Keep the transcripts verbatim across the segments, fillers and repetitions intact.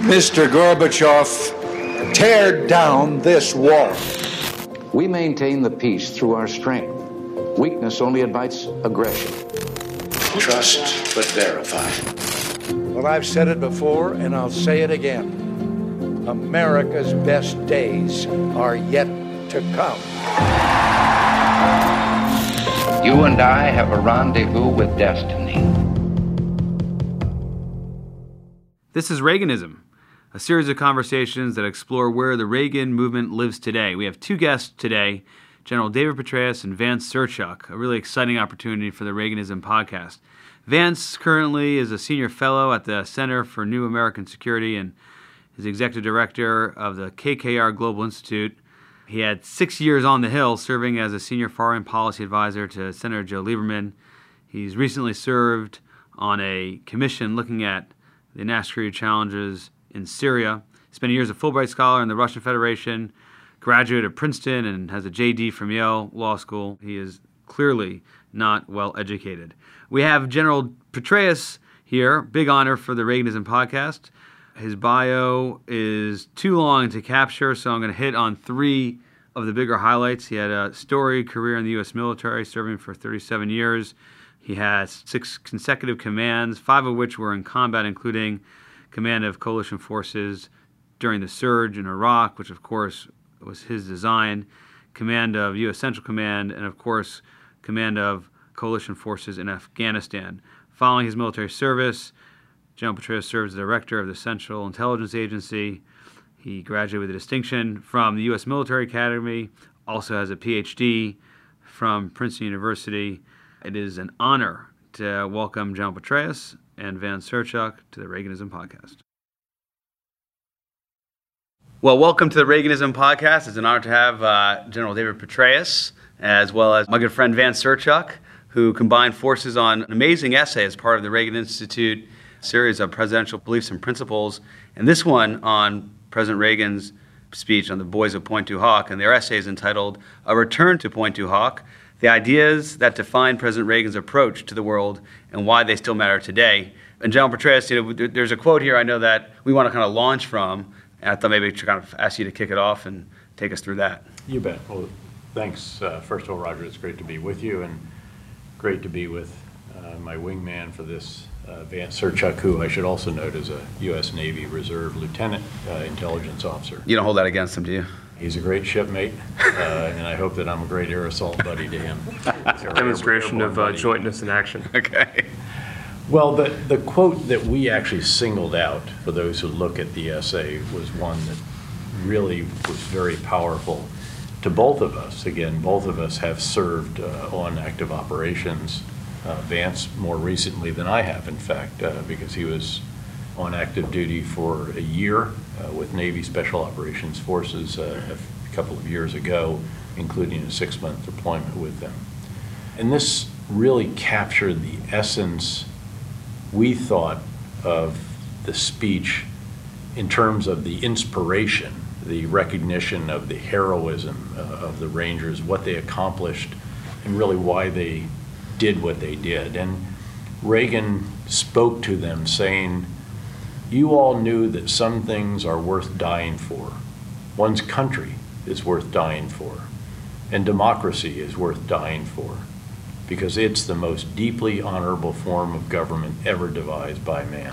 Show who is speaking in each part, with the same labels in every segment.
Speaker 1: Mister Gorbachev, tear down this wall.
Speaker 2: We maintain the peace through our strength. Weakness only invites aggression.
Speaker 3: Trust but verify.
Speaker 1: Well, I've said it before, and I'll say it again. America's best days are yet to come.
Speaker 2: You and I have a rendezvous with destiny.
Speaker 4: This is Reaganism, a series of conversations that explore where the Reagan movement lives today. We have two guests today, General David Petraeus and Vance Sirchuk, a really exciting opportunity for the Reaganism podcast. Vance currently is a senior fellow at the Center for New American Security and is executive director of the K K R Global Institute. He had six years on the Hill serving as a senior foreign policy advisor to Senator Joe Lieberman. He's recently served on a commission looking at the national security challenges in Syria. He spent years as a Fulbright Scholar in the Russian Federation, graduate of Princeton, and has a J D from Yale Law School. He is clearly not well educated. We have General Petraeus here, big honor for the Reaganism podcast. His bio is too long to capture, so I'm going to hit on three of the bigger highlights. He had a storied career in the U S military, serving for thirty-seven years. He has six consecutive commands, five of which were in combat, including command of coalition forces during the surge in Iraq, which of course was his design, command of U S Central Command, and of course command of coalition forces in Afghanistan. Following his military service, General Petraeus serves as director of the Central Intelligence Agency. He graduated with a distinction from the U S Military Academy, also has a P H D from Princeton University. It is an honor to welcome General Petraeus and Vance Sirchuk to the Reaganism podcast. Well, welcome to the Reaganism podcast. It's an honor to have uh, General David Petraeus, as well as my good friend Vance Sirchuk, who combined forces on an amazing essay as part of the Reagan Institute series of presidential beliefs and principles, and this one on President Reagan's speech on the boys of Pointe du Hoc, and their essay is entitled A Return to Pointe du Hoc, the ideas that define President Reagan's approach to the world and why they still matter today. And General Petraeus, you know, there's a quote here I know that we want to kind of launch from, and I thought maybe I should kind of ask you to kick it off and take us through that.
Speaker 5: You bet. Well, thanks. Uh, first of all, Roger, it's great to be with you, and great to be with uh, my wingman for this, uh, Vance Sirchuk, who I should also note is a U S Navy Reserve Lieutenant uh, Intelligence Officer.
Speaker 4: You don't hold that against him, do you?
Speaker 5: He's a great shipmate, uh, and I hope that I'm a great air assault buddy to him.
Speaker 6: Demonstration of uh, jointness in action.
Speaker 4: Okay.
Speaker 5: Well, the, the quote that we actually singled out for those who look at the essay was one that really was very powerful to both of us. Again, both of us have served uh, on active operations. Uh, Vance more recently than I have, in fact, uh, because he was on active duty for a year uh, with Navy Special Operations Forces uh, a couple of years ago, including a six-month deployment with them. And this really captured the essence, we thought, of the speech in terms of the inspiration, the recognition of the heroism uh, of the Rangers, what they accomplished, and really why they did what they did. And Reagan spoke to them saying, "You all knew that some things are worth dying for. One's country is worth dying for, and democracy is worth dying for, because it's the most deeply honorable form of government ever devised by man.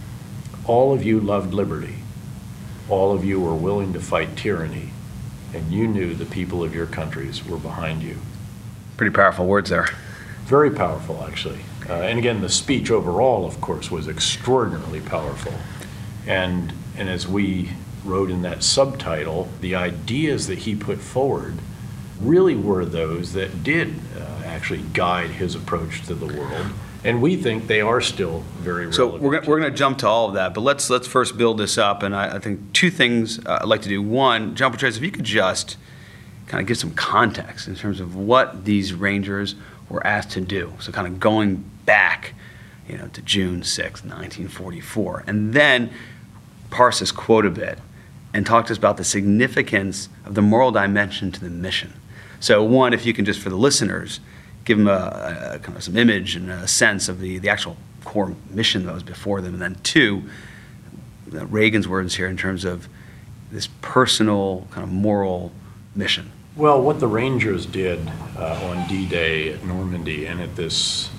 Speaker 5: All of you loved liberty. All of you were willing to fight tyranny, and you knew the people of your countries were behind you."
Speaker 4: Pretty powerful words there.
Speaker 5: Very powerful, actually. Uh, and again, the speech overall, of course, was extraordinarily powerful. And, and as we wrote in that subtitle, the ideas that he put forward really were those that did uh, actually guide his approach to the world. And we think they are still very relevant.
Speaker 4: So we're, we're going to jump to all of that, but let's let's first build this up. And I, I think two things uh, I'd like to do. One, General Petraeus, if you could just kind of give some context in terms of what these Rangers were asked to do. So kind of going back, you know, to June sixth, nineteen forty-four, and then parse this quote a bit and talk to us about the significance of the moral dimension to the mission. So one, if you can just for the listeners, give them a, a kind of some image and a sense of the, the actual core mission that was before them, and then two, uh, Reagan's words here in terms of this personal kind of moral mission?
Speaker 5: Well, what the Rangers did uh, on D-Day at Normandy and at this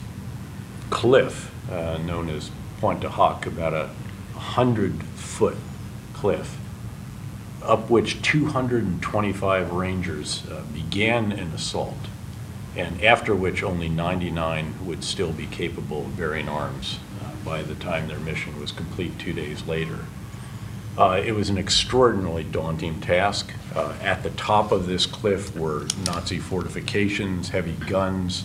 Speaker 5: cliff uh, known as Pointe du Hoc, about a hundred-foot cliff, up which two hundred twenty-five Rangers uh, began an assault, and after which only ninety-nine would still be capable of bearing arms uh, by the time their mission was complete two days later. Uh, it was an extraordinarily daunting task. Uh, at the top of this cliff were Nazi fortifications, heavy guns,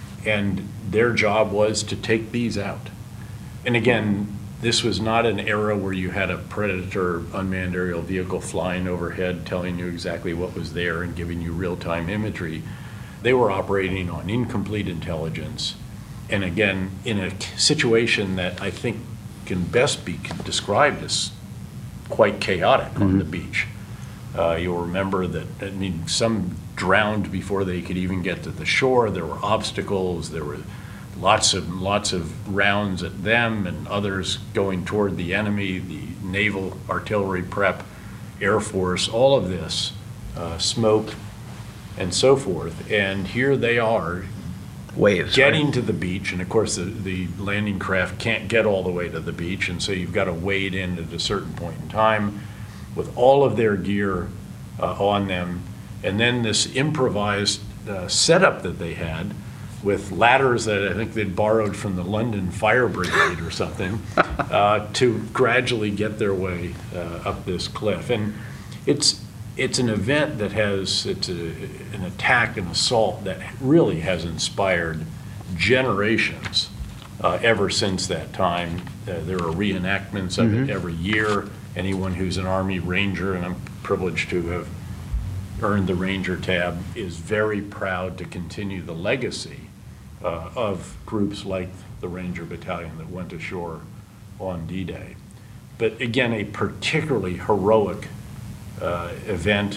Speaker 5: and their job was to take these out. And again, this was not an era where you had a Predator unmanned aerial vehicle flying overhead telling you exactly what was there and giving you real-time imagery. They were operating on incomplete intelligence, and again, in a situation that I think can best be described as quite chaotic mm-hmm. on the beach. Uh, you'll remember that, I mean, some drowned before they could even get to the shore. There were obstacles, there were lots of lots of rounds at them, and others going toward the enemy, the naval artillery prep, Air Force, all of this, uh, smoke, and so forth. And here they are,
Speaker 4: waves
Speaker 5: getting
Speaker 4: right?
Speaker 5: to the beach, and of course the, the landing craft can't get all the way to the beach, and so you've got to wade in at a certain point in time with all of their gear uh, on them, and then this improvised uh, setup that they had with ladders that I think they'd borrowed from the London Fire Brigade or something uh, to gradually get their way uh, up this cliff. And it's It's an event that has, it's a, an attack, an assault that really has inspired generations uh, ever since that time. Uh, there are reenactments of mm-hmm. it every year. Anyone who's an Army Ranger, and I'm privileged to have earned the Ranger tab, is very proud to continue the legacy uh, of groups like the Ranger Battalion that went ashore on D-Day. But again, a particularly heroic Uh, event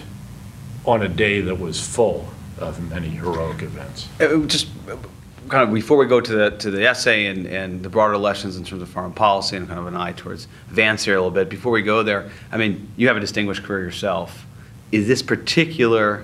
Speaker 5: on a day that was full of many heroic events.
Speaker 4: Uh, just kind of before we go to the to the essay and, and the broader lessons in terms of foreign policy and kind of an eye towards Vance here a little bit, before we go there, I mean, you have a distinguished career yourself. Is this particular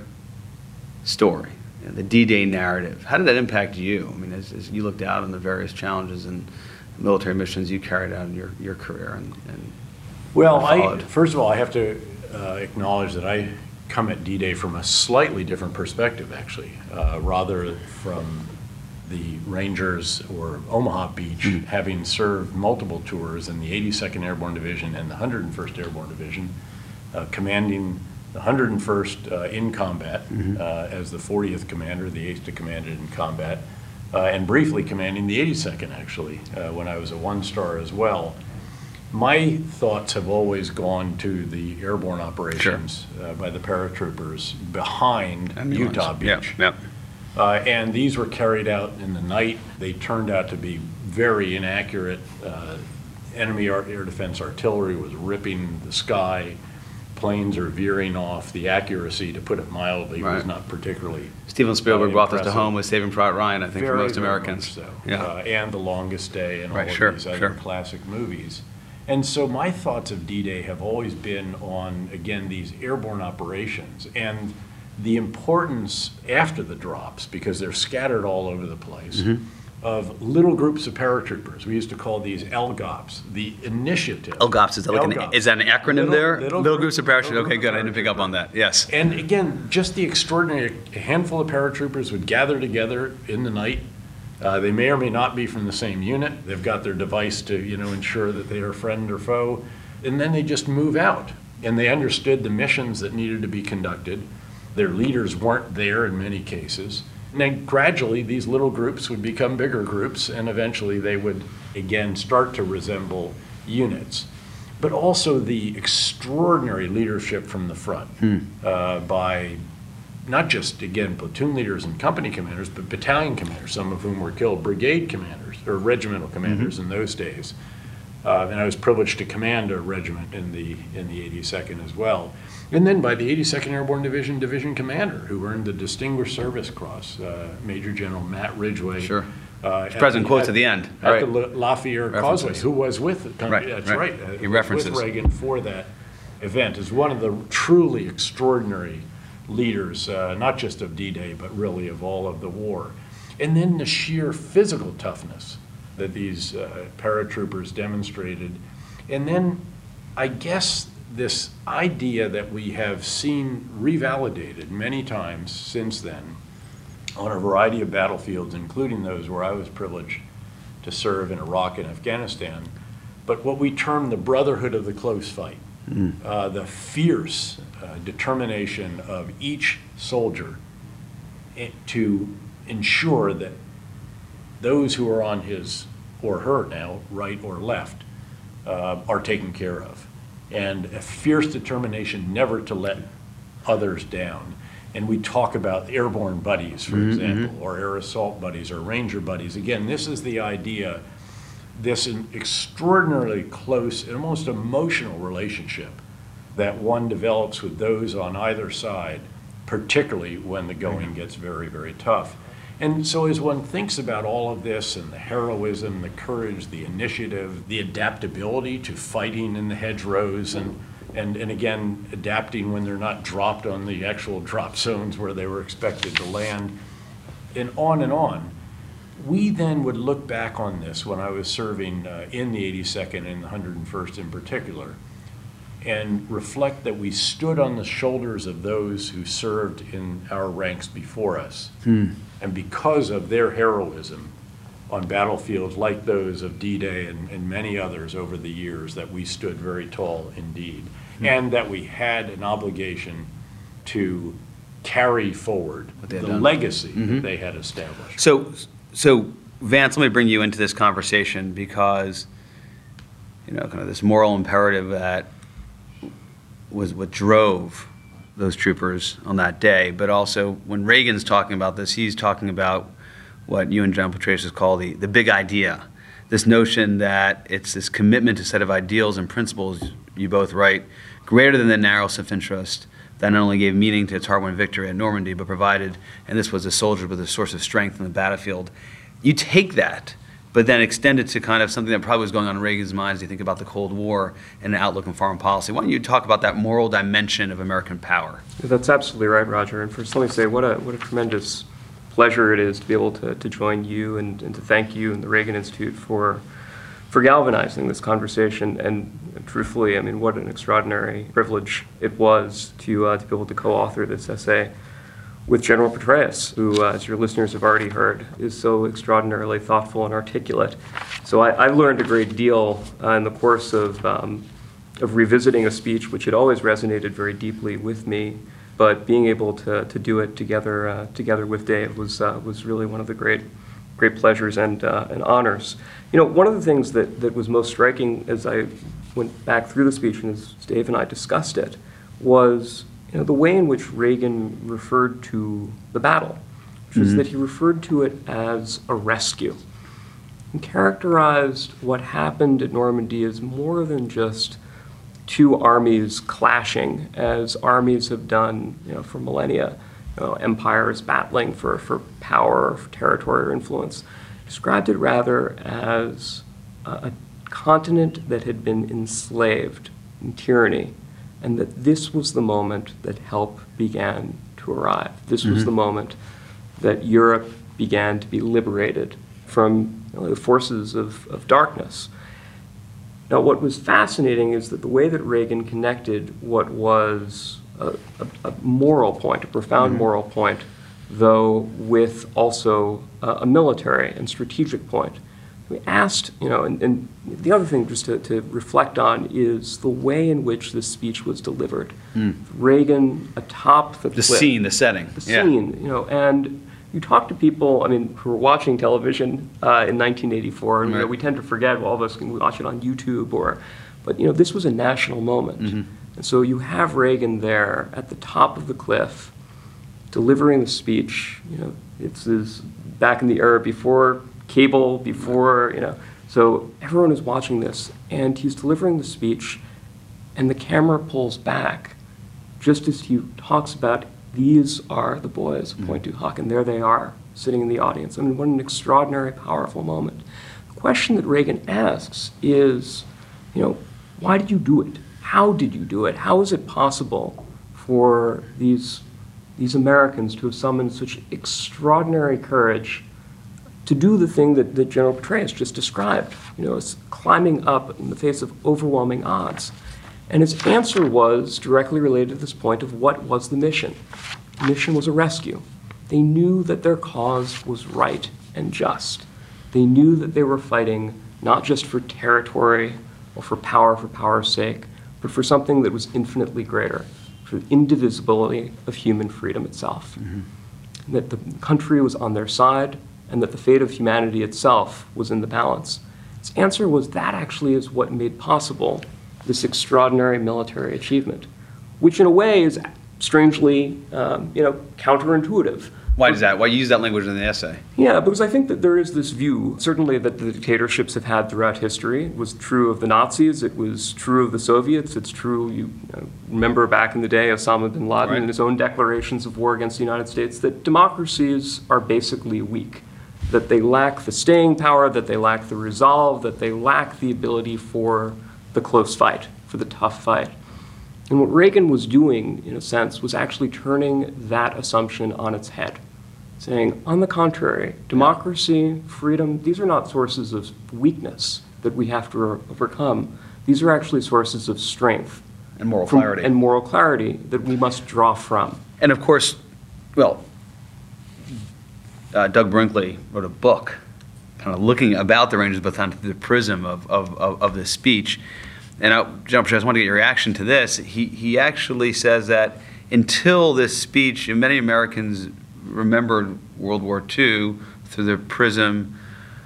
Speaker 4: story, you know, the D-Day narrative, how did that impact you? I mean, as, as you looked out on the various challenges and military missions you carried out in your, your career? And, and
Speaker 5: well, I, first of all, I have to Uh, acknowledge that I come at D-Day from a slightly different perspective, actually, uh, rather from the Rangers or Omaha Beach, mm-hmm. having served multiple tours in the eighty-second Airborne Division and the one hundred first Airborne Division, uh, commanding the one hundred first uh, in combat mm-hmm. uh, as the fortieth commander, the eighth to command it in combat, uh, and briefly commanding the eighty-second, actually, uh, when I was a one-star as well. My thoughts have always gone to the airborne operations sure. uh, by the paratroopers behind Utah Beach.
Speaker 4: Yep, yep.
Speaker 5: Uh, and these were carried out in the night. They turned out to be very inaccurate. Uh, enemy air defense artillery was ripping the sky. Planes are veering off. The accuracy, to put it mildly, right. was not particularly
Speaker 4: Steven Spielberg
Speaker 5: uh,
Speaker 4: brought this to home with Saving Private Ryan, I think,
Speaker 5: very,
Speaker 4: for most
Speaker 5: very
Speaker 4: Americans.
Speaker 5: So.
Speaker 4: Yeah.
Speaker 5: Uh, and The Longest Day and
Speaker 4: right,
Speaker 5: all
Speaker 4: sure,
Speaker 5: of these other
Speaker 4: sure.
Speaker 5: classic movies. And so my thoughts of D-Day have always been on, again, these airborne operations and the importance after the drops, because they're scattered all over the place, mm-hmm. of little groups of paratroopers. We used to call these L G O Ps, the initiative.
Speaker 4: L G O Ps, is that, like an, is that an acronym
Speaker 5: little,
Speaker 4: there?
Speaker 5: Little,
Speaker 4: little groups of paratroopers, okay, good, I
Speaker 5: paratroopers.
Speaker 4: didn't pick up on that, yes.
Speaker 5: And again, just the extraordinary, a handful of paratroopers would gather together in the night. Uh, they may or may not be from the same unit. They've got their device to, you know, ensure that they are friend or foe. And then they just move out. And they understood the missions that needed to be conducted. Their leaders weren't there in many cases. And then gradually these little groups would become bigger groups, and eventually they would, again, start to resemble units. But also the extraordinary leadership from the front hmm. uh, by not just, again, platoon leaders and company commanders, but battalion commanders, some of whom were killed, brigade commanders, or regimental commanders mm-hmm. in those days. Uh, and I was privileged to command a regiment in the in the eighty-second as well. And then by the eighty-second Airborne Division, division commander, who earned the Distinguished Service Cross, uh, Major General Matt Ridgway,
Speaker 4: sure.
Speaker 5: Uh,
Speaker 4: President quotes at the end.
Speaker 5: At
Speaker 4: Right.
Speaker 5: the La- Lafayette
Speaker 4: References.
Speaker 5: Causeway, who was with it.
Speaker 4: Right,
Speaker 5: That's
Speaker 4: right.
Speaker 5: right. uh,
Speaker 4: He
Speaker 5: was
Speaker 4: references.
Speaker 5: With Reagan for that event, is one of the truly extraordinary leaders, uh, not just of D-Day, but really of all of the war. And then the sheer physical toughness that these uh, paratroopers demonstrated. And then I guess this idea that we have seen revalidated many times since then on a variety of battlefields, including those where I was privileged to serve in Iraq and Afghanistan, but what we term the brotherhood of the close fight, mm. uh, the fierce uh, determination of each soldier to ensure that those who are on his or her now, right or left, uh, are taken care of. And a fierce determination never to let others down. And we talk about airborne buddies, for mm-hmm. example, or air assault buddies, or ranger buddies. Again, this is the idea, this extraordinarily close and almost emotional relationship that one develops with those on either side, particularly when the going gets very, very tough. And so as one thinks about all of this and the heroism, the courage, the initiative, the adaptability to fighting in the hedgerows, and, and, and again, adapting when they're not dropped on the actual drop zones where they were expected to land, and on and on, we then would look back on this when I was serving uh, in the eighty-second and the one hundred first in particular, and reflect that we stood on the shoulders of those who served in our ranks before us. Hmm. And because of their heroism on battlefields like those of D-Day and, and many others over the years, that we stood very tall indeed. Hmm. And that we had an obligation to carry forward the done. legacy mm-hmm. that they had established.
Speaker 4: So, so Vance, let me bring you into this conversation because, you know, kind of this moral imperative that was what drove those troopers on that day. But also, when Reagan's talking about this, he's talking about what you and John Petraeus call the, the big idea. This notion that it's this commitment to a set of ideals and principles, you both write, greater than the narrow self-interest that not only gave meaning to its hard-won victory at Normandy, but provided, and this was a soldier with a source of strength in the battlefield. You take that, but then extend it to kind of something that probably was going on in Reagan's mind as you think about the Cold War and an outlook on foreign policy. Why don't you talk about that moral dimension of American power?
Speaker 6: That's absolutely right, Roger. And first, let me say what a what a tremendous pleasure it is to be able to, to join you and, and to thank you and the Reagan Institute for for galvanizing this conversation. And, and truthfully, I mean, what an extraordinary privilege it was to uh, to be able to co-author this essay with General Petraeus, who, uh, as your listeners have already heard, is so extraordinarily thoughtful and articulate. So I, I learned a great deal uh, in the course of, um, of revisiting a speech which had always resonated very deeply with me, but being able to, to do it together uh, together with Dave was, uh, was really one of the great, great pleasures and, uh, and honors. You know, one of the things that, that was most striking as I went back through the speech and as Dave and I discussed it was You know, the way in which Reagan referred to the battle, which was mm-hmm. that he referred to it as a rescue, and characterized what happened at Normandy as more than just two armies clashing, as armies have done, you know, for millennia, you know, empires battling for, for power, for territory or influence. Described it rather as a, a continent that had been enslaved in tyranny, and that this was the moment that help began to arrive. This was mm-hmm. the moment that Europe began to be liberated from, you know, the forces of, of darkness. Now, what was fascinating is that the way that Reagan connected what was a, a, a moral point, a profound mm-hmm. moral point, though with also a, a military and strategic point. We asked, you know, and, and the other thing just to, to reflect on is the way in which this speech was delivered. Mm. Reagan atop the
Speaker 4: The
Speaker 6: cliff,
Speaker 4: scene, the setting.
Speaker 6: The
Speaker 4: yeah.
Speaker 6: scene, you know, and you talk to people, I mean, who were watching television uh, in nineteen eighty-four, and right. you know, we tend to forget, well, all of us can watch it on YouTube, or, but, you know, this was a national moment. Mm-hmm. And so you have Reagan there at the top of the cliff, delivering the speech. You know, it's this, back in the era before cable, before, you know, so everyone is watching this, and he's delivering the speech, and the camera pulls back just as he talks about, these are the boys of Pointe du Hoc, and there they are sitting in the audience. I mean, what an extraordinary, powerful moment. The question that Reagan asks is, you know, why did you do it? How did you do it? How is it possible for these, these Americans to have summoned such extraordinary courage to do the thing that, that General Petraeus just described, you know, it's climbing up in the face of overwhelming odds? And his answer was directly related to this point of what was the mission. The mission was a rescue. They knew that their cause was right and just. They knew that they were fighting not just for territory or for power for power's sake, but for something that was infinitely greater, for the indivisibility of human freedom itself. Mm-hmm. And that the country was on their side, and that the fate of humanity itself was in the balance. His answer was that actually is what made possible this extraordinary military achievement, which in a way is strangely, um, you know, counterintuitive.
Speaker 4: Why does that? Why you use that language in the essay?
Speaker 6: Yeah, because I think that there is this view, certainly that the dictatorships have had throughout history. It was true of the Nazis, it was true of the Soviets, it's true, you know, remember back in the day, Osama bin Laden
Speaker 4: Right.
Speaker 6: and his own declarations of war against the United States, that democracies are basically weak, that they lack the staying power, that they lack the resolve, that they lack the ability for the close fight, for the tough fight. And what Reagan was doing, in a sense, was actually turning that assumption on its head, saying, on the contrary, democracy, freedom, these are not sources of weakness that we have to overcome. These are actually sources of strength.
Speaker 4: And moral
Speaker 6: from-
Speaker 4: clarity.
Speaker 6: And moral clarity that we must draw from.
Speaker 4: And of course, well, uh, Doug Brinkley wrote a book kind of looking about the Rangers, but through the prism of, of, of, of this speech. And I, General Petraeus, I want to get your reaction to this. He, he actually says that until this speech, and many Americans remembered World War Two through the prism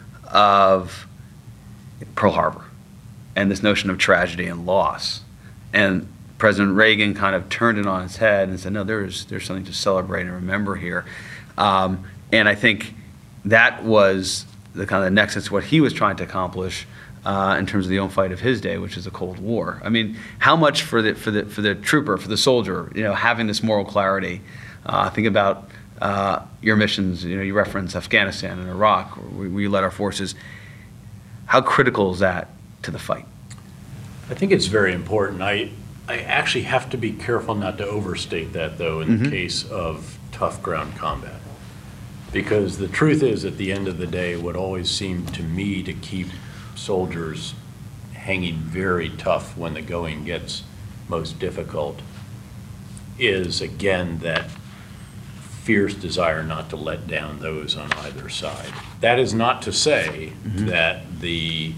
Speaker 4: of Pearl Harbor and this notion of tragedy and loss. And President Reagan kind of turned it on its head and said, no, there's, there's something to celebrate and remember here. Um, and I think that was the kind of the nexus to what he was trying to accomplish uh, in terms of the own fight of his day, which is the Cold War. I mean, how much for the for the for the trooper, for the soldier, you know, having this moral clarity. Uh, think about uh, your missions. You know, you reference Afghanistan and Iraq, where we led our forces. How critical is that to the fight?
Speaker 5: I think it's very important. I I actually have to be careful not to overstate that, though, in mm-hmm. the case of tough ground combat. Because the truth is, at the end of the day, what always seemed to me to keep soldiers hanging very tough when the going gets most difficult is, again, that fierce desire not to let down those on either side. That is not to say mm-hmm. that the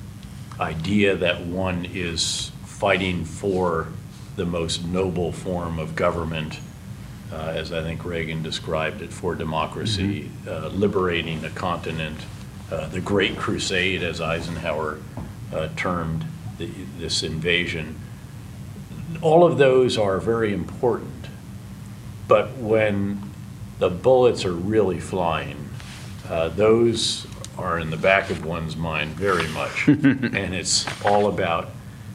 Speaker 5: idea that one is fighting for the most noble form of government, uh, as I think Reagan described it, for democracy, mm-hmm. uh, liberating a continent, uh, the Great Crusade, as Eisenhower uh, termed the, this invasion. All of those are very important, but when the bullets are really flying, uh, those are in the back of one's mind very much, and it's all about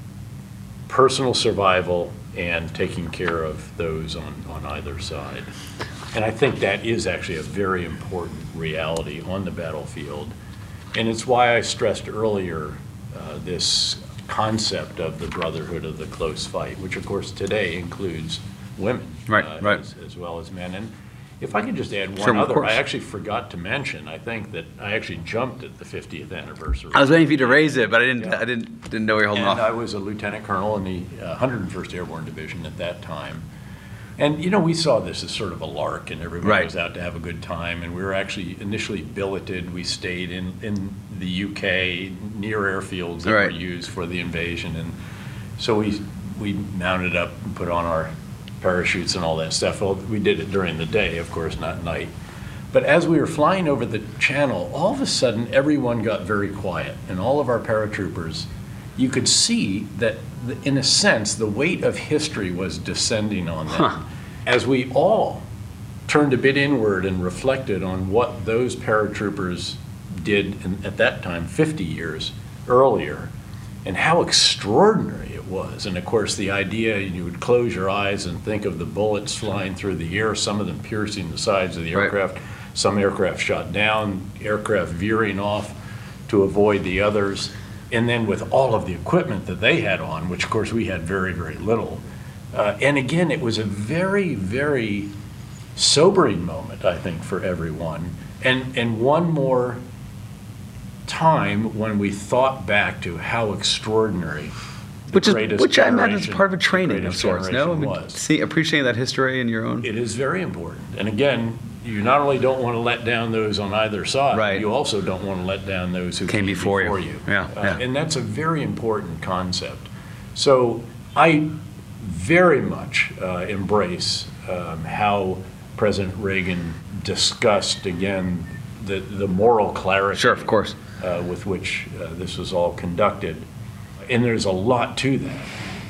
Speaker 5: personal survival and taking care of those on, on either side. And I think that is actually a very important reality on the battlefield. And it's why I stressed earlier uh, this concept of the brotherhood of the close fight, which of course today includes women,
Speaker 4: right,
Speaker 5: uh,
Speaker 4: right.
Speaker 5: As, as well as men. And if I could just add one
Speaker 4: sure,
Speaker 5: other, I actually forgot to mention, I think that I actually jumped at the fiftieth anniversary.
Speaker 4: I was waiting for you to raise it, but I didn't,
Speaker 5: Yeah.
Speaker 4: I didn't, didn't know you were holding
Speaker 5: And
Speaker 4: off.
Speaker 5: I was a lieutenant colonel in the uh, one hundred first Airborne Division at that time. And, you know, we saw this as sort of a lark, and everybody
Speaker 4: Right.
Speaker 5: was out to have a good time. And we were actually initially billeted. We stayed in, in the U K near airfields that
Speaker 4: Right.
Speaker 5: were used for the invasion. And so we, we mounted up and put on our parachutes and all that stuff. Well, we did it during the day, of course, not night. But as we were flying over the channel, all of a sudden everyone got very quiet, and all of our paratroopers, you could see that, the, in a sense, the weight of history was descending on them. Huh. As we all turned a bit inward and reflected on what those paratroopers did in, at that time, fifty years earlier, and how extraordinary it was. And of course, the idea, you would close your eyes and think of the bullets flying through the air, some of them piercing the sides of the
Speaker 4: Right.
Speaker 5: aircraft, some aircraft shot down, aircraft veering off to avoid the others. And then with all of the equipment that they had on, which of course we had very, very little. Uh, and again, it was a very, very sobering moment, I think, for everyone. And, and one more time when we thought back to how extraordinary the
Speaker 4: Which is,
Speaker 5: greatest
Speaker 4: which I imagine is
Speaker 5: generation-
Speaker 4: part of a
Speaker 5: the
Speaker 4: training of
Speaker 5: greatest
Speaker 4: sorts, no? I
Speaker 5: generation
Speaker 4: mean,
Speaker 5: was.
Speaker 4: see, appreciating that history in your own.
Speaker 5: It is very important. And again, you not only don't want to let down those on either side,
Speaker 4: Right.
Speaker 5: you also don't want to let down those who
Speaker 4: Came
Speaker 5: came
Speaker 4: before
Speaker 5: before,
Speaker 4: you.
Speaker 5: you.
Speaker 4: Yeah,
Speaker 5: Uh,
Speaker 4: yeah.
Speaker 5: And that's a very important concept. So I very much uh, embrace um, how President Reagan discussed, again, the, the moral clarity
Speaker 4: Sure, of course.
Speaker 5: uh, with which uh, this was all conducted. And there's a lot to that.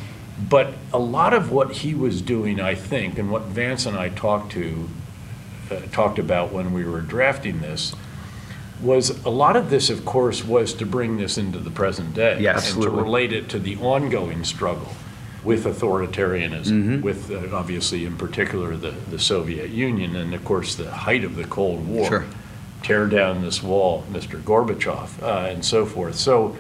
Speaker 5: But a lot of what he was doing, I think, and what Vance and I talked to, uh, talked about when we were drafting this, was a lot of this, of course, was to bring this into the present day.
Speaker 4: Yes,
Speaker 5: and
Speaker 4: absolutely.
Speaker 5: to relate it to the ongoing struggle with authoritarianism,
Speaker 4: Mm-hmm.
Speaker 5: with uh, obviously in particular the, the Soviet Union, and of course the height of the Cold War.
Speaker 4: Sure.
Speaker 5: Tear down this wall, Mister Gorbachev, uh, and so forth. So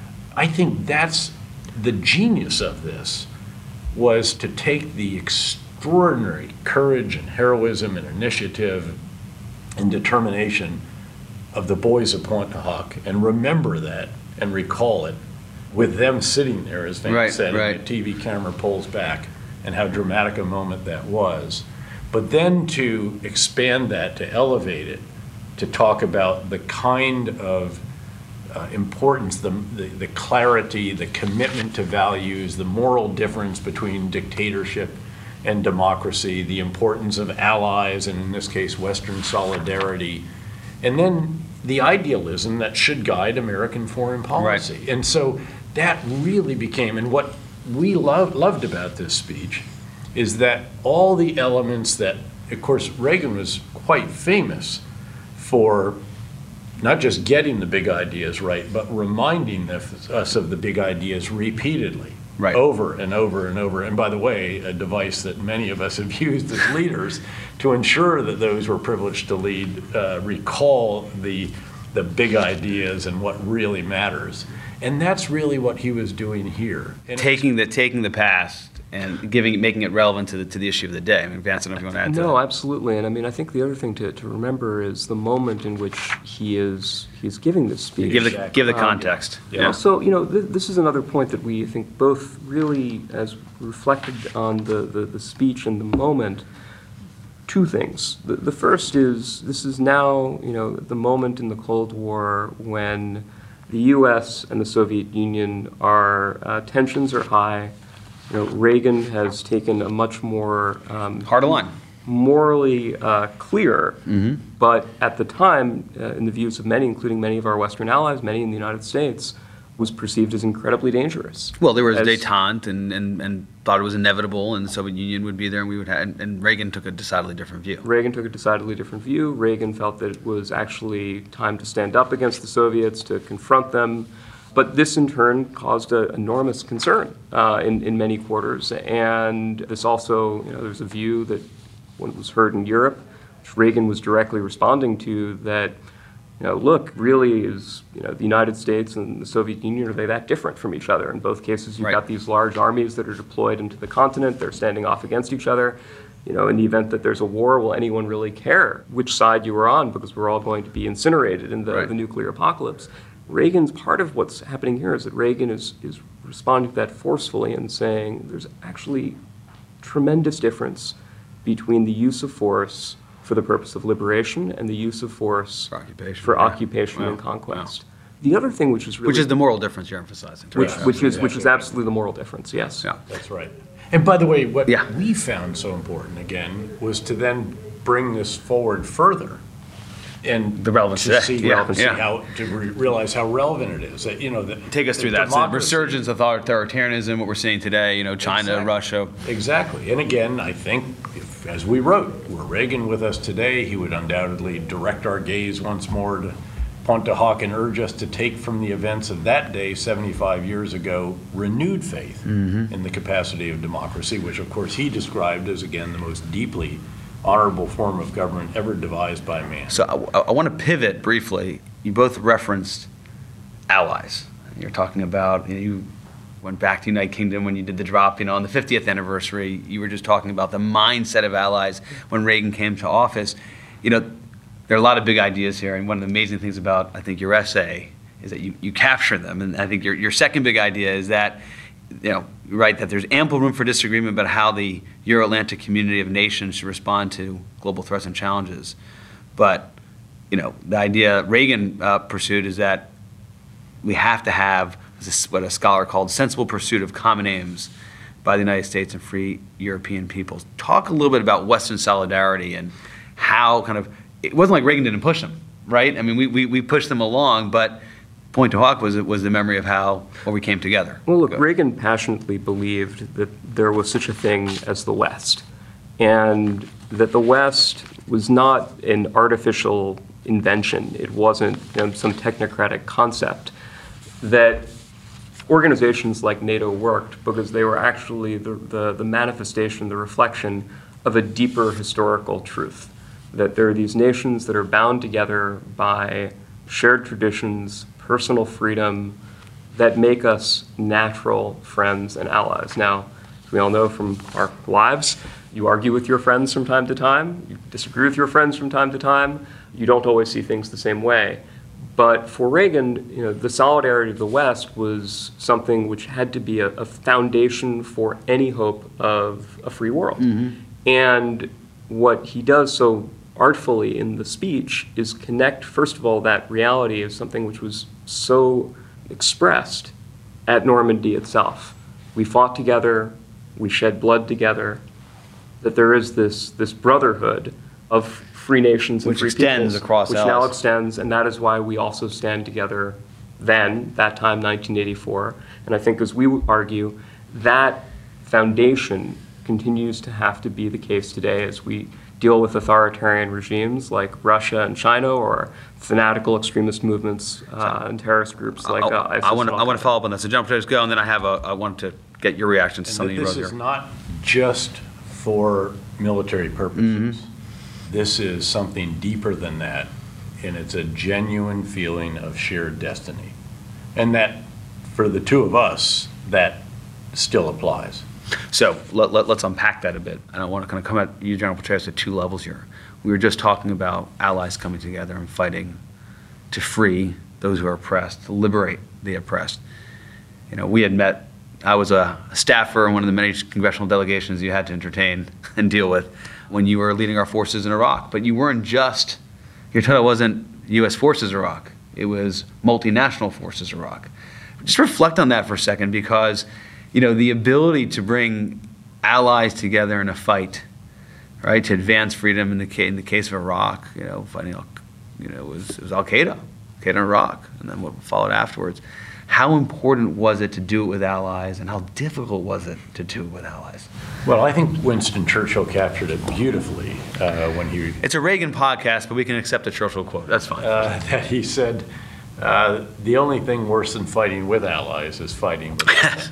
Speaker 5: I think that's the genius of this, was to take the extraordinary courage and heroism and initiative and determination of the boys of Pontotoc and remember that and recall it with them sitting there, as Vance
Speaker 4: Right,
Speaker 5: said,
Speaker 4: right.
Speaker 5: and the T V camera pulls back, and how dramatic a moment that was. But then to expand that, to elevate it, to talk about the kind of uh, importance, the, the, the clarity, the commitment to values, the moral difference between dictatorship and democracy, the importance of allies, and in this case, Western solidarity, and then the idealism that should guide American foreign policy.
Speaker 4: Right.
Speaker 5: And so that really became, and what we loved, loved about this speech is that all the elements that, of course, Reagan was quite famous for not just getting the big ideas right, but reminding us of the big ideas repeatedly,
Speaker 4: Right.
Speaker 5: over and over and over. And by the way, a device that many of us have used as leaders to ensure that those who are privileged to lead uh, recall the, the big ideas and what really matters. And that's really what he was doing here. And
Speaker 4: Taking the taking the past and giving making it relevant to the to the issue of the day. I mean, Vance, I don't know if you want to add to
Speaker 6: No,
Speaker 4: that.
Speaker 6: absolutely. And I mean, I think the other thing to, to remember is the moment in which he is he's giving this speech.
Speaker 4: Give the
Speaker 5: Exactly.
Speaker 4: give the
Speaker 6: Um,
Speaker 4: context.
Speaker 5: yeah.
Speaker 4: Yeah.
Speaker 6: Also, you know, th- this is another point that we I think both really, as reflected on the, the, the speech and the moment, two things. The, the first is this is now, you know, the moment in the Cold War when the U S and the Soviet Union are, uh, tensions are high. You know, Reagan has taken a much more um,
Speaker 4: Harder line.
Speaker 6: morally uh, clear, but at the time, uh, in the views of many, including many of our Western allies, many in the United States, was perceived as incredibly dangerous.
Speaker 4: Well, there was
Speaker 6: As-
Speaker 4: détente and, and, and thought it was inevitable, and the Soviet Union would be there, and we would have. And, and Reagan took a decidedly different view.
Speaker 6: Reagan took a decidedly different view. Reagan felt that it was actually time to stand up against the Soviets, to confront them. But this, in turn, caused an enormous concern uh, in, in many quarters. And this also, you know, there's a view that when it was heard in Europe, which Reagan was directly responding to, that, you know, look, really is, you know, the United States and the Soviet Union, are they that different from each other? In both cases, you've
Speaker 4: Right.
Speaker 6: got these large armies that are deployed into the continent. They're standing off against each other. You know, in the event that there's a war, will anyone really care which side you were on? Because we're all going to be incinerated in the,
Speaker 4: Right.
Speaker 6: the nuclear apocalypse. Reagan's part of what's happening here is that Reagan is, is responding to that forcefully and saying there's actually tremendous difference between the use of force for the purpose of liberation and the use of force
Speaker 4: For occupation,
Speaker 6: for
Speaker 4: yeah.
Speaker 6: occupation
Speaker 4: Wow,
Speaker 6: and conquest. The other thing, which is really
Speaker 4: Which is the moral difference you're emphasizing.
Speaker 6: which,
Speaker 5: Right.
Speaker 6: which is which is
Speaker 5: Exactly.
Speaker 6: absolutely the moral difference. Yes.
Speaker 4: Yeah.
Speaker 5: That's right. And by the way, what
Speaker 4: Yeah.
Speaker 5: we found so important, again, was to then bring this forward further. And
Speaker 4: The relevance
Speaker 5: to
Speaker 4: today.
Speaker 5: see,
Speaker 4: Yeah,
Speaker 5: see
Speaker 4: yeah.
Speaker 5: how, to re- realize how relevant it is. That, you know, the,
Speaker 4: Take us
Speaker 5: the
Speaker 4: through that. So the
Speaker 5: democracy-
Speaker 4: resurgence of authoritarianism, what we're seeing today, you know, China,
Speaker 5: Exactly.
Speaker 4: Russia.
Speaker 5: Exactly. And again, I think, if, as we wrote, were Reagan with us today, he would undoubtedly direct our gaze once more to Pontotoc and urge us to take from the events of that day, seventy-five years ago, renewed faith
Speaker 4: Mm-hmm.
Speaker 5: in the capacity of democracy, which of course he described as, again, the most deeply honorable form of government ever devised by man.
Speaker 4: So I, I want to pivot briefly. You both referenced allies. You're talking about, you know, you went back to the United Kingdom when you did the drop, you know, on the fiftieth anniversary. You were just talking about the mindset of allies when Reagan came to office. You know, there are a lot of big ideas here, and one of the amazing things about, I think, your essay is that you, you capture them. And I think your, your second big idea is that, you know, right, that there's ample room for disagreement about how the Euro-Atlantic community of nations should respond to global threats and challenges. But, you know, the idea Reagan uh, pursued is that we have to have this, what a scholar called sensible pursuit of common aims by the United States and free European peoples. Talk a little bit about Western solidarity and how kind of, it wasn't like Reagan didn't push them, right? I mean, we, we, we pushed them along, but point to Hawk was was the memory of how well, we came together.
Speaker 6: Well, look,
Speaker 4: Go.
Speaker 6: Reagan passionately believed that there was such a thing as the West, and that the West was not an artificial invention. It wasn't, you know, some technocratic concept. That organizations like NATO worked because they were actually the, the, the manifestation, the reflection of a deeper historical truth. That there are these nations that are bound together by shared traditions, personal freedom, that make us natural friends and allies. Now, as we all know from our lives, you argue with your friends from time to time, you disagree with your friends from time to time, you don't always see things the same way. But for Reagan, you know, the solidarity of the West was something which had to be a, a foundation for any hope of a free world. Mm-hmm. And what he does so artfully in the speech is connect, first of all, that reality of something which was so expressed at Normandy itself. We fought together, we shed blood together, that there is this, this brotherhood of free nations and
Speaker 4: which
Speaker 6: free
Speaker 4: extends
Speaker 6: peoples,
Speaker 4: across
Speaker 6: which
Speaker 4: allies.
Speaker 6: now extends, and that is why we also stand together then, that time, nineteen eighty-four. And I think, as we argue, that foundation continues to have to be the case today as we deal with authoritarian regimes like Russia and China, or fanatical extremist movements uh, and terrorist groups like uh, ISIS.
Speaker 4: I want to I want to follow up on that. So, General Petraeus, go, and then I have a I want to get your reaction to
Speaker 5: And
Speaker 4: something you wrote
Speaker 5: this
Speaker 4: here.
Speaker 5: is not just for military purposes.
Speaker 4: Mm-hmm.
Speaker 5: This is something deeper than that, and it's a genuine feeling of shared destiny. And that, for the two of us, that still applies.
Speaker 4: So let, let, let's unpack that a bit. I don't want to kind of come at you, General Petraeus, at two levels here. We were just talking about allies coming together and fighting to free those who are oppressed, to liberate the oppressed. You know, we had met, I was a staffer in one of the many congressional delegations you had to entertain and deal with when you were leading our forces in Iraq. But you weren't just, your title wasn't U S Forces Iraq. It was Multinational Forces Iraq. Just reflect on that for a second, because, you know, the ability to bring allies together in a fight, right, to advance freedom in the case, in the case of Iraq, you know, fighting, you know, it was, it was Al-Qaeda, Al-Qaeda in Iraq, and then what followed afterwards. How important was it to do it with allies, and how difficult was it to do it with allies?
Speaker 5: Well, I think Winston Churchill captured it beautifully uh, when he...
Speaker 4: It's a Reagan podcast, but we can accept a Churchill quote. That's fine.
Speaker 5: Uh, that he said, uh, the only thing worse than fighting with allies is fighting with allies.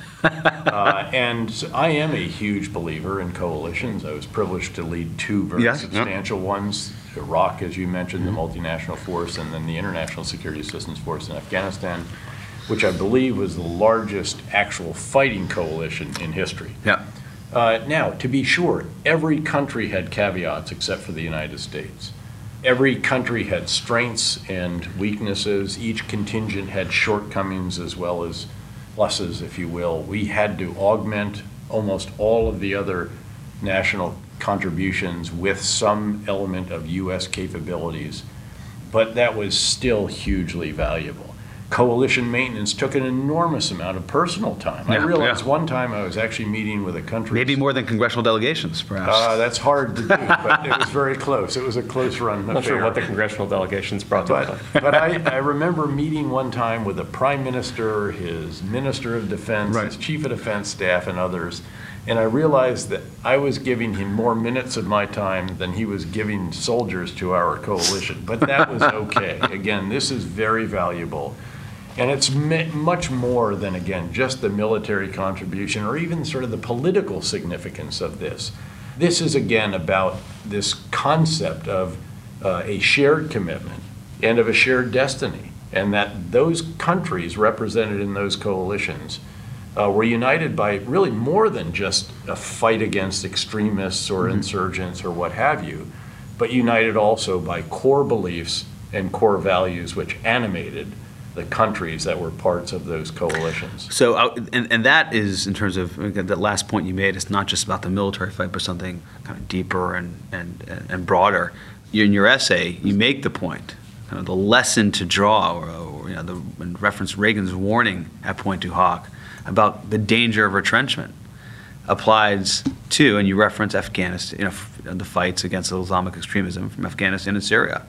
Speaker 5: uh, and so I am a huge believer in coalitions. I was privileged to lead two very
Speaker 4: Yeah,
Speaker 5: substantial
Speaker 4: yeah.
Speaker 5: ones. Iraq, as you mentioned,
Speaker 4: Mm-hmm.
Speaker 5: the multinational force, and then the International Security Assistance Force in Afghanistan, which I believe was the largest actual fighting coalition in history.
Speaker 4: Yeah.
Speaker 5: Uh, now, to be sure, every country had caveats except for the United States. Every country had strengths and weaknesses. Each contingent had shortcomings as well as pluses, if you will. We had to augment almost all of the other national contributions with some element of U S capabilities, but that was still hugely valuable. Coalition maintenance took an enormous amount of personal time. I
Speaker 4: Yeah,
Speaker 5: realized
Speaker 4: yeah.
Speaker 5: one time I was actually meeting with a country.
Speaker 4: Maybe more than congressional delegations, perhaps.
Speaker 5: Uh, that's hard to do, but it was very close. It was a close run affair.
Speaker 6: I'm not sure what the congressional delegations brought to
Speaker 5: But,
Speaker 6: the
Speaker 5: but I, I remember meeting one time with the Prime Minister, his Minister of Defense,
Speaker 4: Right.
Speaker 5: his Chief of Defense Staff, and others, and I realized that I was giving him more minutes of my time than he was giving soldiers to our coalition. But that was okay. Again, this is very valuable. And it's me- much more than, again, just the military contribution or even sort of the political significance of this. This is, again, about this concept of uh, a shared commitment and of a shared destiny, and that those countries represented in those coalitions uh, were united by really more than just a fight against extremists or mm-hmm. insurgents or what have you, but united also by core beliefs and core values which animated the countries that were parts of those coalitions.
Speaker 4: So, uh, and, and that is, in terms of that last point you made, it's not just about the military fight, but something kind of deeper and, and, and broader. In your essay, you make the point, kind of the lesson to draw, or, or you know, the in reference Reagan's warning at Pointe du Hoc about the danger of retrenchment applies to, and you reference Afghanistan, you know, the fights against Islamic extremism from Afghanistan and Syria.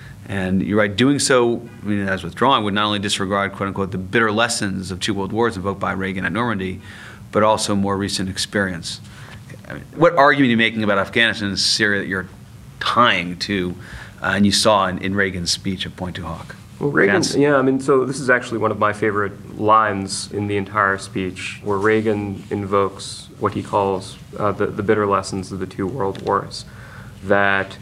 Speaker 4: And you're right, doing so, I mean, as withdrawing, would not only disregard, quote unquote, the bitter lessons of two world wars invoked by Reagan at Normandy, but also more recent experience. I mean, what argument are you making about Afghanistan and Syria that you're tying to, uh, and you saw in, in Reagan's speech at Pointe du Hoc?
Speaker 6: Well, Reagan, yeah, I mean, so this is actually one of my favorite lines in the entire speech, where Reagan invokes what he calls uh, the, the bitter lessons of the two world wars, that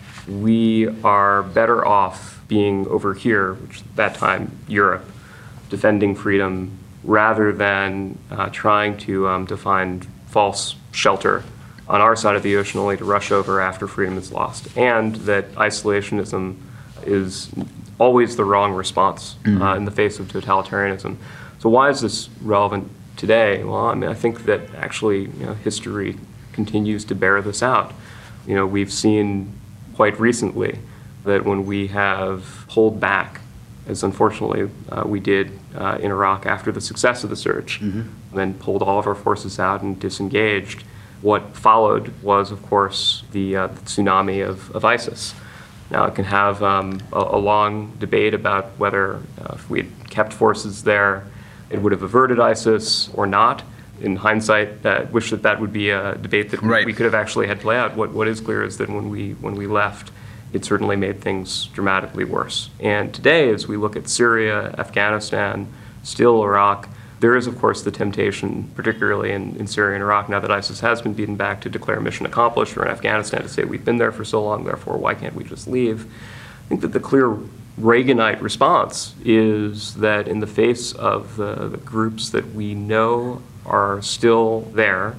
Speaker 6: we are better off being over here, which at that time, Europe, defending freedom, rather than uh, trying to, um, to find false shelter on our side of the ocean only to rush over after freedom is lost, and that isolationism is always the wrong response mm-hmm. uh, in the face of totalitarianism. So why is this relevant today? Well, I mean, I think that actually, you know, history continues to bear this out. You know, we've seen quite recently that when we have pulled back, as unfortunately uh, we did uh, in Iraq after the success of the surge, mm-hmm. then pulled all of our forces out and disengaged, what followed was, of course, the, uh, the tsunami of, of ISIS. Now, it can have um, a, a long debate about whether uh, if we had kept forces there, it would have averted ISIS or not. In hindsight, I uh, wish that that would be a debate that right. we could have actually had play out. What, what is clear is that when we, when we left, it certainly made things dramatically worse. And today, as we look at Syria, Afghanistan, still Iraq, there is, of course, the temptation, particularly in, in Syria and Iraq, now that ISIS has been beaten back, to declare mission accomplished, or in Afghanistan to say we've been there for so long, therefore why can't we just leave? I think that the clear Reaganite response is that in the face of the, the groups that we know are still there,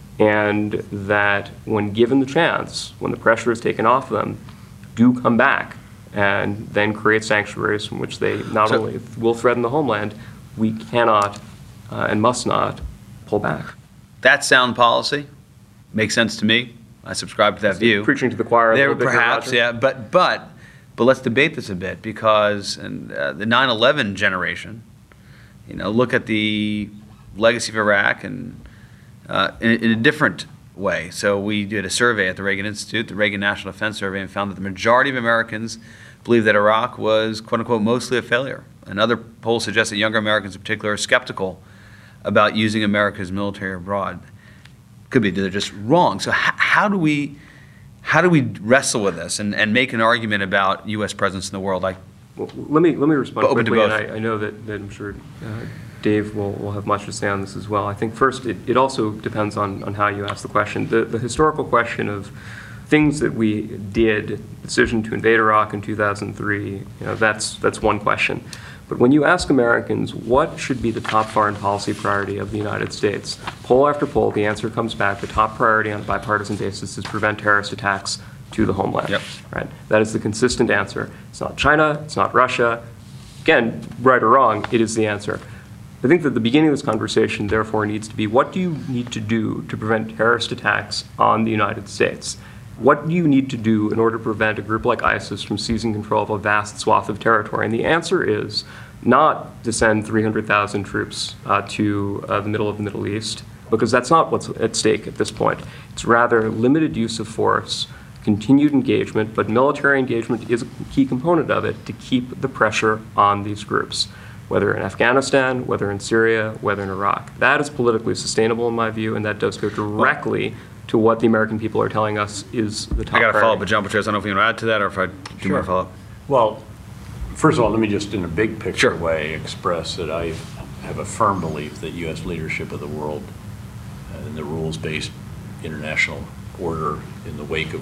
Speaker 6: and that when given the chance, when the pressure is taken off them, do come back and then create sanctuaries from which they not so, only will threaten the homeland, we cannot uh, and must not pull back.
Speaker 4: That's sound policy. Makes sense to me. I subscribe to that
Speaker 6: so
Speaker 4: view.
Speaker 6: Preaching to the choir.
Speaker 4: There,
Speaker 6: a little
Speaker 4: perhaps,
Speaker 6: bit
Speaker 4: yeah. But but but let's debate this a bit, because and, uh, the nine eleven generation, you know, look at the legacy of Iraq and uh, in, in a different way. So we did a survey at the Reagan Institute, the Reagan National Defense Survey, and found that the majority of Americans believe that Iraq was, quote unquote, mostly a failure. And other polls suggest that younger Americans in particular are skeptical about using America's military abroad. Could be they're just wrong. So how, how do we how do we wrestle with this and, and make an argument about U S presence in the world? Like,
Speaker 6: well, let me let me respond
Speaker 4: open
Speaker 6: quickly,
Speaker 4: to both.
Speaker 6: and I, I know that, that I'm sure uh, Dave will, will have much to say on this as well. I think first it, it also depends on, on how you ask the question. The, the historical question of things that we did, decision to invade Iraq in two thousand three, you know, that's that's one question. But when you ask Americans what should be the top foreign policy priority of the United States, poll after poll, the answer comes back: the top priority on a bipartisan basis is prevent terrorist attacks to the homeland.
Speaker 4: Yep.
Speaker 6: Right? That is the consistent answer. It's not China, it's not Russia. Again, right or wrong, it is the answer. I think that the beginning of this conversation, therefore, needs to be, what do you need to do to prevent terrorist attacks on the United States? What do you need to do in order to prevent a group like ISIS from seizing control of a vast swath of territory? And the answer is not to send three hundred thousand troops uh, to uh, the middle of the Middle East, because that's not what's at stake at this point. It's rather limited use of force, continued engagement, but military engagement is a key component of it to keep the pressure on these groups, whether in Afghanistan, whether in Syria, whether in Iraq. That is politically sustainable in my view, and that does go directly to what the American people are telling us is the top
Speaker 4: I got to
Speaker 6: priority.
Speaker 4: follow up with John Petraeus. I don't know if you want to add to that or if I do
Speaker 5: Sure.
Speaker 4: more follow-up.
Speaker 5: Well, first of all, let me just, in a big picture
Speaker 4: Sure.
Speaker 5: way, express that I have a firm belief that U S leadership of the world and the rules-based international order in the wake of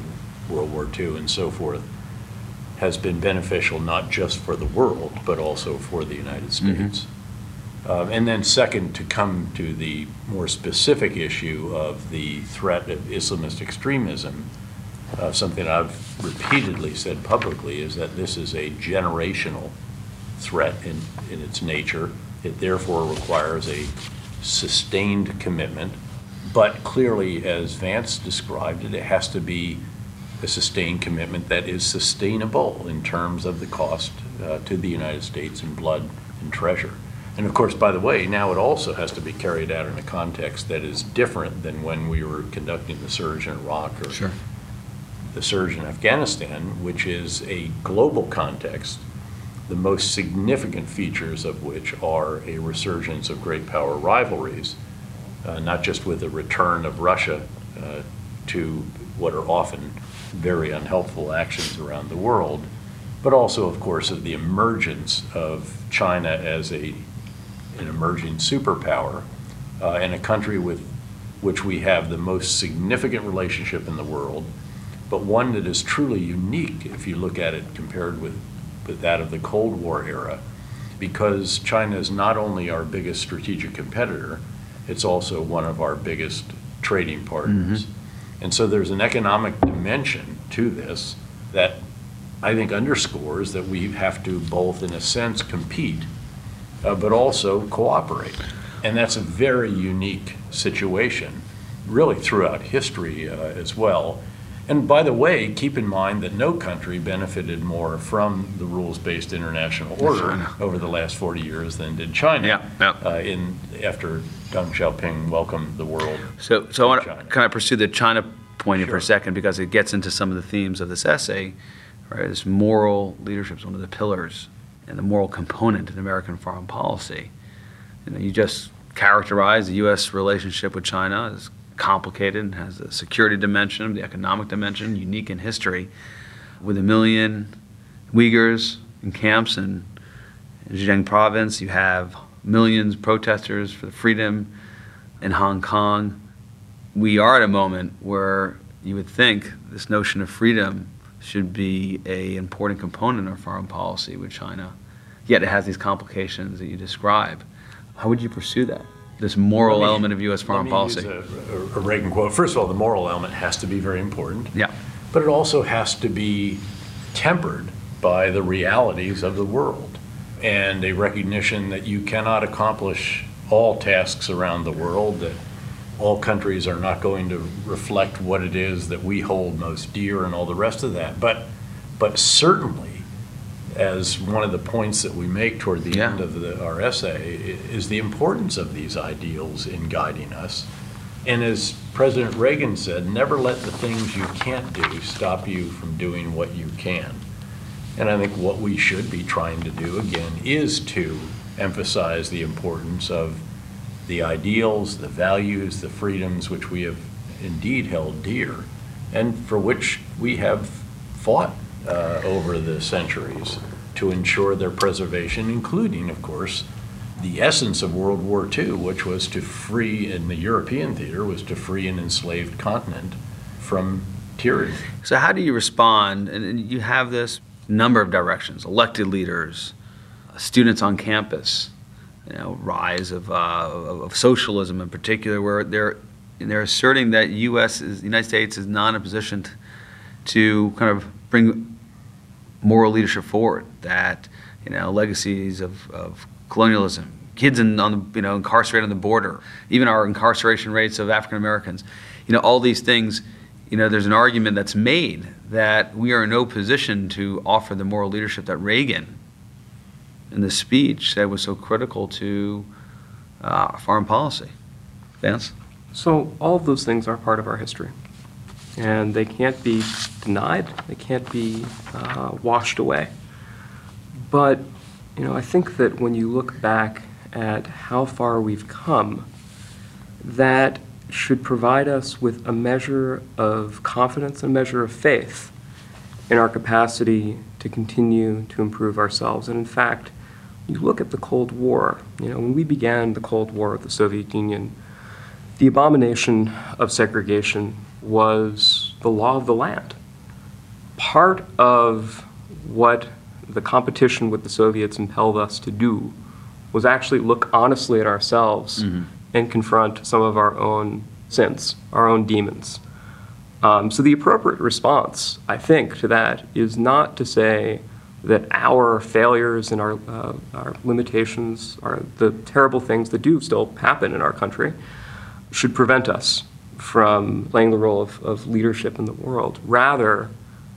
Speaker 5: World War Two and so forth, has been beneficial not just for the world, but also for the United States. Mm-hmm. Um, and then second, to come to the more specific issue of the threat of Islamist extremism, uh, something I've repeatedly said publicly is that this is a generational threat in, in its nature. It therefore requires a sustained commitment, but clearly, as Vance described it, it has to be a sustained commitment that is sustainable in terms of the cost uh, to the United States in blood and treasure. And of course, by the way, now it also has to be carried out in a context that is different than when we were conducting the surge in Iraq or
Speaker 4: sure.
Speaker 5: the surge in Afghanistan, which is a global context, the most significant features of which are a resurgence of great power rivalries, uh, not just with the return of Russia uh, to what are often very unhelpful actions around the world, but also, of course, of the emergence of China as a, an emerging superpower uh, and a country with which we have the most significant relationship in the world, but one that is truly unique if you look at it compared with, with that of the Cold War era, because China is not only our biggest strategic competitor, it's also one of our biggest trading partners. Mm-hmm. And so there's an economic dimension to this that I think underscores that we have to both, in a sense, compete, uh, but also cooperate. And that's a very unique situation, really throughout history uh, as well. And by the way, keep in mind that no country benefited more from the rules-based international order over the last forty years than did China.
Speaker 4: Yeah, yeah.
Speaker 5: Uh, in after Deng Xiaoping welcomed the world.
Speaker 4: So, so I want to
Speaker 5: China.
Speaker 4: kind of pursue the China point
Speaker 5: Sure.
Speaker 4: for a second, because it gets into some of the themes of this essay. Right, this moral leadership is one of the pillars and the moral component in American foreign policy. You know, you just characterized the U S relationship with China as complicated and has a security dimension, the economic dimension, unique in history. With a million Uyghurs in camps in Xinjiang province, you have millions of protesters for the freedom in Hong Kong. We are at a moment where you would think this notion of freedom should be an important component of foreign policy with China, yet it has these complications that you describe. How would you pursue that? This moral
Speaker 5: me,
Speaker 4: element of U S foreign policy.
Speaker 5: Let me use a, a, a Reagan quote. First of all, the moral element has to be very important.
Speaker 4: Yeah.
Speaker 5: But it also has to be tempered by the realities of the world and a recognition that you cannot accomplish all tasks around the world, that all countries are not going to reflect what it is that we hold most dear and all the rest of that. But, but certainly, as one of the points that we make toward the
Speaker 4: yeah.
Speaker 5: end of the, our essay, is the importance of these ideals in guiding us. And as President Reagan said, never let the things you can't do stop you from doing what you can. And I think what we should be trying to do, again, is to emphasize the importance of the ideals, the values, the freedoms which we have indeed held dear, and for which we have fought Uh, over the centuries to ensure their preservation, including, of course, the essence of World War Two, which was to free, in the European theater, was to free an enslaved continent from tyranny.
Speaker 4: So how do you respond, and, and you have this number of directions, elected leaders, uh, students on campus, you know, rise of, uh, of, of socialism in particular, where they're, they're asserting that U S is, the United States is not in a position to, to kind of bring moral leadership forward, that, you know, legacies of, of colonialism, kids in, on the, you know, incarcerated on the border, even our incarceration rates of African Americans, you know, all these things, you know, there's an argument that's made that we are in no position to offer the moral leadership that Reagan, in the speech, said was so critical to uh, foreign policy. Vance?
Speaker 6: So all of those things are part of our history, and they can't be denied. They can't be uh, washed away. But, you know, I think that when you look back at how far we've come, that should provide us with a measure of confidence, a measure of faith in our capacity to continue to improve ourselves. And in fact, you look at the Cold War, you know, when we began the Cold War with the Soviet Union, the abomination of segregation was the law of the land. part of what the competition with the Soviets impelled us to do was actually look honestly at ourselves mm-hmm. and confront some of our own sins, our own demons. Um, so the appropriate response, I think, to that is not to say that our failures and our, uh, our limitations, are the terrible things that do still happen in our country, should prevent us from playing the role of, of leadership in the world. Rather,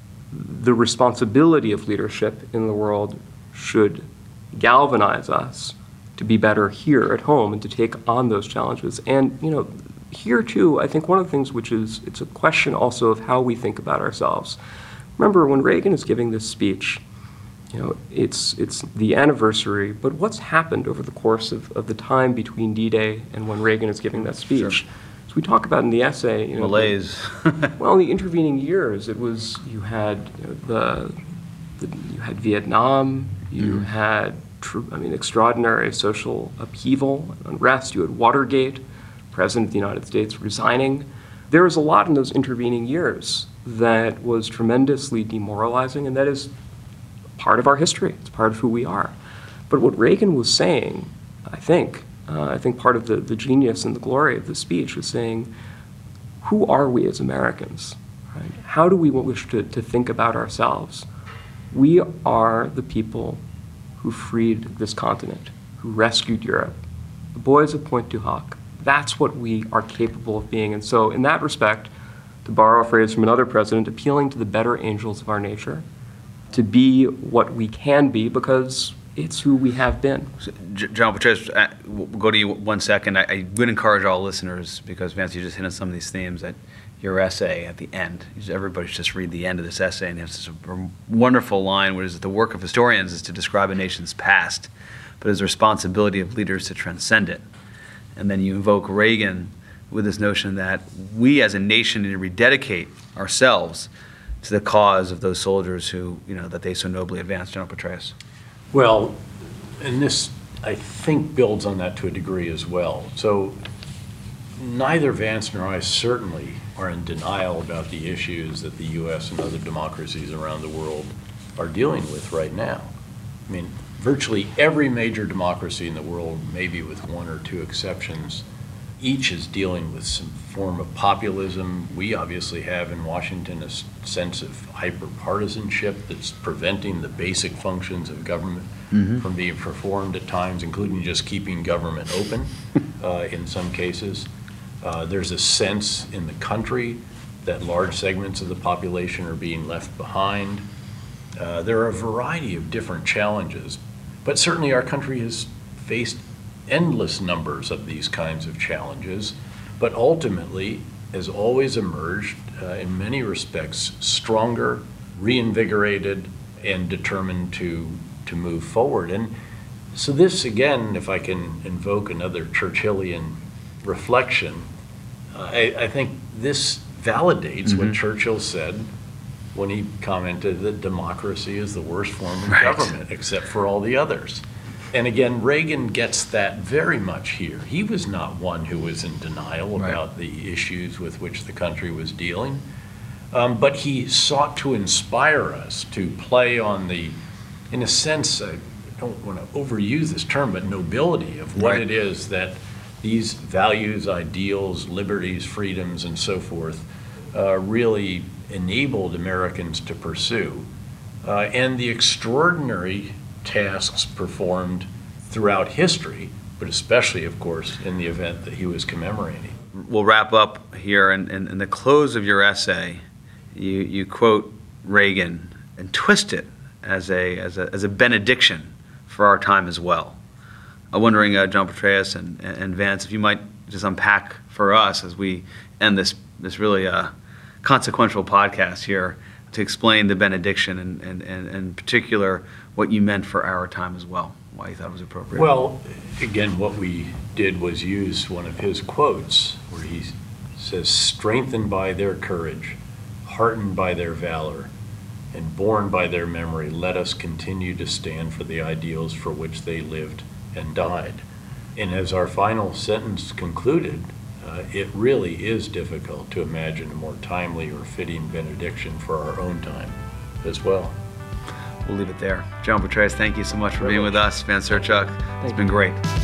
Speaker 6: the responsibility of leadership in the world should galvanize us to be better here at home and to take on those challenges. And, you know, here too, I think one of the things which is, it's a question also of how we think about ourselves. Remember, when Reagan is giving this speech, you know, it's it's the anniversary, but what's happened over the course of, of the time between D-Day and when Reagan is giving that speech? Sure. So we talk about in the essay, you know,
Speaker 4: malaise.
Speaker 6: the, well, in the intervening years, it was you had you know, the, the you had Vietnam, you mm-hmm. had tr- I mean extraordinary social upheaval, unrest. You had Watergate, President of the United States resigning. There was a lot in those intervening years that was tremendously demoralizing, and that is part of our history. It's part of who we are. But what Reagan was saying, I think, uh, I think part of the, the genius and the glory of the speech was saying, who are we as Americans? Right? How do we wish to, to think about ourselves? We are the people who freed this continent, who rescued Europe, the boys of Pointe du Hoc. That's what we are capable of being. And so in that respect, to borrow a phrase from another president, appealing to the better angels of our nature, to be what we can be because it's who we have been.
Speaker 4: So, General Petraeus, uh, we'll go to you one second. I, I would encourage all listeners, because Vance, you just hit on some of these themes, that your essay at the end, everybody should just read the end of this essay, and it has this wonderful line, which is that the work of historians is to describe a nation's past, but it's the responsibility of leaders to transcend it. And then you invoke Reagan with this notion that we as a nation need to rededicate ourselves to the cause of those soldiers who, you know, that they so nobly advanced. General Petraeus.
Speaker 5: Well, and this, I think, builds on that to a degree as well. So neither Vance nor I certainly are in denial about the issues that the U S and other democracies around the world are dealing with right now. I mean, virtually every major democracy in the world, maybe with one or two exceptions, each is dealing with some form of populism. We obviously have in Washington a sense of hyper-partisanship that's preventing the basic functions of government mm-hmm. from being performed at times, including just keeping government open uh, in some cases. Uh, there's a sense in the country that large segments of the population are being left behind. Uh, there are a variety of different challenges, but certainly our country has faced endless numbers of these kinds of challenges, but ultimately has always emerged uh, in many respects stronger, reinvigorated, and determined to to move forward. And so this, again, if I can invoke another Churchillian reflection, uh, I, I think this validates mm-hmm. what Churchill said when he commented that democracy is the worst form of right. government, except for all the others. And again, Reagan gets that very much here. He was not one who was in denial right. about the issues with which the country was dealing, um, but he sought to inspire us to play on the, in a sense, I don't want to overuse this term, but nobility of what right. it is that these values, ideals, liberties, freedoms, and so forth uh, really enabled Americans to pursue, uh, and the extraordinary tasks performed throughout history, but especially, of course, in the event that he was commemorating.
Speaker 4: We'll wrap up here, and in, in, in the close of your essay, you, you quote Reagan and twist it as a, as a, as a benediction for our time as well. I'm wondering, uh, John Petraeus and, and Vance, if you might just unpack for us as we end this, this really uh, consequential podcast here, to explain the benediction and, and, and, and in particular what you meant for our time as well, why you thought it was appropriate.
Speaker 5: Well, again, what we did was use one of his quotes where he says, "Strengthened by their courage, heartened by their valor, and borne by their memory, let us continue to stand for the ideals for which they lived and died." And as our final sentence concluded, Uh, it really is difficult to imagine a more timely or fitting benediction for our own time. as well.
Speaker 4: We'll leave it there. General Petraeus, thank you so much for being with us. Vance Serchuk, it's been great.